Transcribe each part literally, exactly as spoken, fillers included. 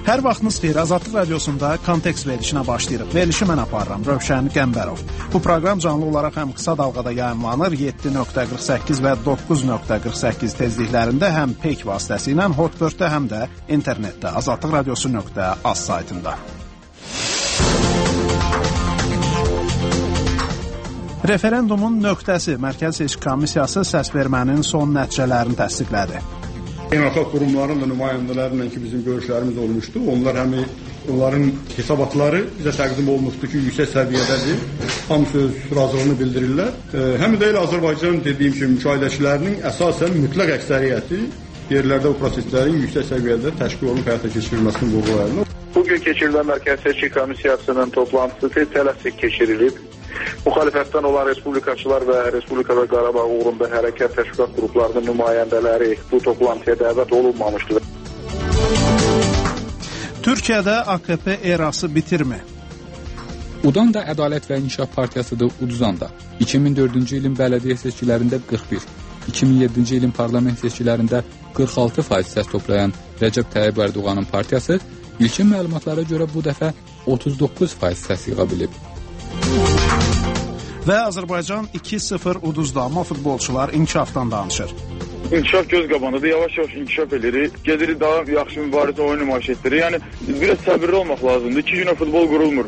Hər vaxtınız xeyir, Azadlıq Radiosunda kontekst verilişinə başlayırıq. Verilişi mən aparıram, Rövşən Qəmbərov. Bu proqram canlı olaraq həm qısa dalğada yayımlanır, yeddi nöqtə qırx səkkiz və doqquz nöqtə qırx səkkiz tezliklərində, həm peyk vasitəsilə, Hotbird-də, həm də internetdə, azadlıq radiosu nöqtə az saytında. Referendumun nöqtəsi Mərkəzi Seçki Komissiyası səsvermənin son nəticələrini təsdiqlədi. Beynəlxalq qurumların da nümayəndələrlə ki, bizim görüşlərimiz olmuşdu. Onlar həm onların hesabatları bizə təqdim olunmuşdu ki, yüksək səviyyədədir. Hamısı öz razılığını bildirirlər. Həm də elə Azərbaycan dediyim kimi müşahidəçilərinin əsasən mütləq əksəriyyəti yerlərdə bu proseslərin yüksək səviyyədə təşkil olunub həyata keçirilməsini vurğulayırlar. Bugün keçirilən Mərkəzi Seçki Komissiyasının toplantısı tələsik keçirilib. Müxalifətdən olan respublikaçılar və Respublikada Qarabağ uğrunda hərəkət təşkilat qruplarının nümayəndələri bu toplantıya dəvət olunmamışdır. Türkiyədə A K P erası bitirmi? Udan da Ədalət və İnkişaf Partiyasıdır, Uduzan da. iki min dördüncü ilin bələdiyyə seçkilərində qırx bir, iki min yeddinci ilin parlament seçkilərində qırx altı faiz səs toplayan Rəcəb Tayyib Ərdoğanın partiyası ilkin məlumatlara görə bu dəfə otuz doqquz faiz səs yığa bilib. Və Azərbaycan iki sıfır uduzdu, amma futbolçular inkişafdan danışır. İnkişaf göz qabağındadır, yavaş-yavaş inkişaf edirik. Gedirik daha yaxşı mübarizə oyun nümayiş etdirik. Yəni, biraz səbirli olmaq lazımdır. İki günə futbol qurulmur.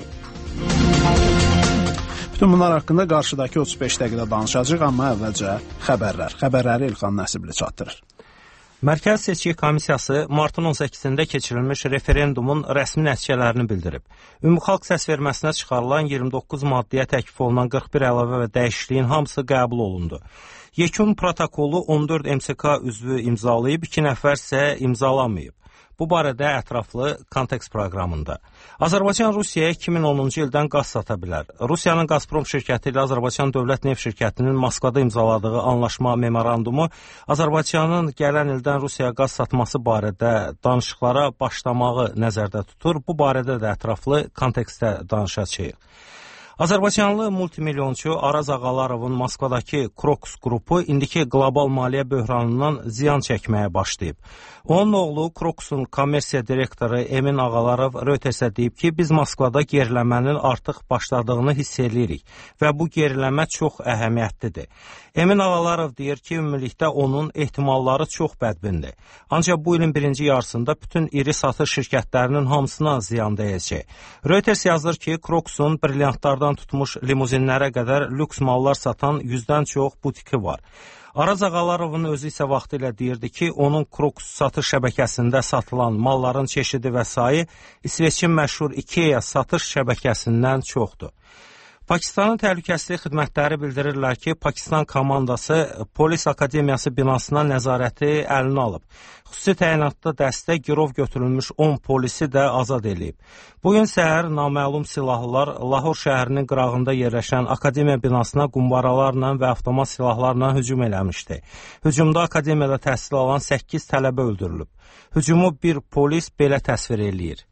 Bütün bunlar haqqında qarşıdakı otuz beş dəqiqədə danışacağıq, amma əvvəlcə xəbərlər. Xəbərləri İlxan Nəsibli çatdırır. Mərkəzi Seçki Komissiyası martın on səkkizində keçirilmiş referendumun rəsmi nəticələrini bildirib. Ümumxalq səsverməsinə çıxarılan iyirmi doqquz maddəyə təklif olunan qırx bir əlavə və dəyişikliyin hamısı qəbul olundu. Yekun protokolu on dörd M S K üzvü imzalayıb, iki nəfər isə imzalamayıb. Bu barədə ətraflı kontekst proqramında. Azərbaycan Rusiyaya iki min onuncu ildən qaz sata bilər. Rusiyanın Gazprom şirkəti ilə Azərbaycan Dövlət Neft şirkətinin Moskvada imzaladığı anlaşma memorandumu Azərbaycanın gələn ildən Rusiyaya qaz satması barədə danışıqlara başlamağı nəzərdə tutur. Bu barədə də ətraflı kontekstdə danışacağıq. Azərbaycanlı multimilyonçu Araz Ağalarovun Moskvadakı Kroks qrupu indiki qlobal maliyyə böhranından ziyan çəkməyə başlayıb. Onun oğlu Kroksun kommersiya direktoru Emin Ağalarov Reutersə deyib ki, biz Moskvada geriləmənin artıq başladığını hiss edirik və bu geriləmə çox əhəmiyyətlidir. Emin Ağalarov deyir ki, ümumilikdə onun ehtimalları çox bədbindir. Ancaq bu ilin birinci yarısında bütün iri satış şirkətlərinin hamısına ziyan dəyəcək. Reuters yazır ki, Kroksun brilyantlardan tutmuş limuzinlərə qədər lüks mallar satan yüzdən çox butiki var. Araz Ağalarovun özü isə vaxtilə deyirdi ki, onun Kroks satış şəbəkəsində satılan malların çeşidi və sayı İsveçin məşhur IKEA satış şəbəkəsindən çoxdur. Pakistanın təhlükəsizlik xidmətləri bildirirlər ki, Pakistan komandası Polis Akademiyası binasına nəzarəti əlinə alıb. Xüsusi təyinatlı dəstə girov götürülmüş on polisi də azad edib. Bugün səhər naməlum silahlılar Lahor şəhərinin qırağında yerləşən Akademiya binasına qumbaralarla və avtomat silahlarla hücum eləmişdi. Hücumda Akademiyada təhsil alan səkkiz tələbə öldürülüb. Hücumu bir polis belə təsvir eləyir.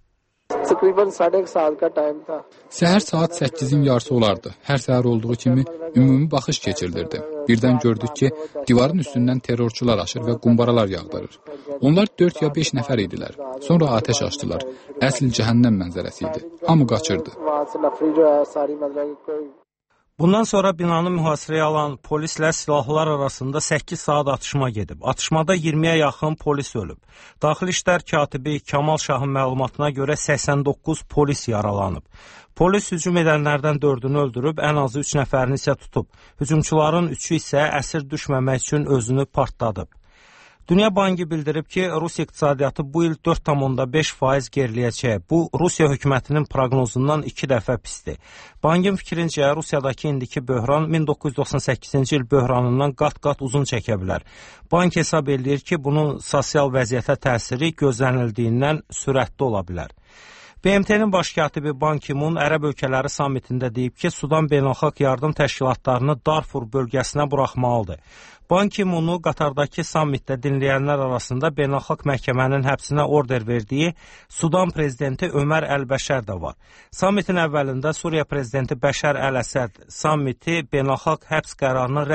Səhər saat səkkizin yarısı olardı. Hər səhər olduğu kimi ümumi baxış keçirilirdi. Birdən gördük ki, divarın üstündən terrorçular aşır və qumbaralar yağdırır. Onlar dörd ya beş nəfər idilər. Sonra atəş açdılar. Əsl cəhənnəm mənzərəsi idi. Hamı qaçırdı. Bundan sonra binanı mühasirəyə alan polislə silahlılar arasında səkkiz saat atışma gedib. Atışmada iyirmiyə yaxın polis ölüb. Daxili İşlər katibi Kamal Şahın məlumatına görə səksən doqquz polis yaralanıb. Polis hücum edənlərdən dördünü öldürüb, ən azı üç nəfərini isə tutub. Hücumçuların üçü isə əsir düşməmək üçün özünü partladıb. Dünya Bankı bildirib ki, Rus iqtisadiyyatı bu il dörd tam beş faiz geriləyəcək. Bu, Rusiya hökumətinin proqnozundan iki dəfə pisdir. Bankın fikrincə, Rusiyadakı indiki böhran min doqquz yüz doxsan səkkizinci il böhranından qat-qat uzun çəkə bilər. Bank hesab edir ki, bunun sosial vəziyyətə təsiri gözlənildiyindən sürətli ola bilər. B M T'nin baş katibi Ban Ki-mun Ərəb ölkələri sammitində deyib ki, Sudan beynəlxalq yardım təşkilatlarını Darfur bölgəsinə buraxmalıdır. Ban Ki-munu Qatardakı sammitdə dinləyənlər arasında beynəlxalq məhkəmənin həbsinə order verdiyi Sudan prezidenti Ömər Əl-Bəşər də var. Sammitin əvvəlində Suriya prezidenti Bəşər Əl-Əsəd sammiti beynəlxalq həbs qərarını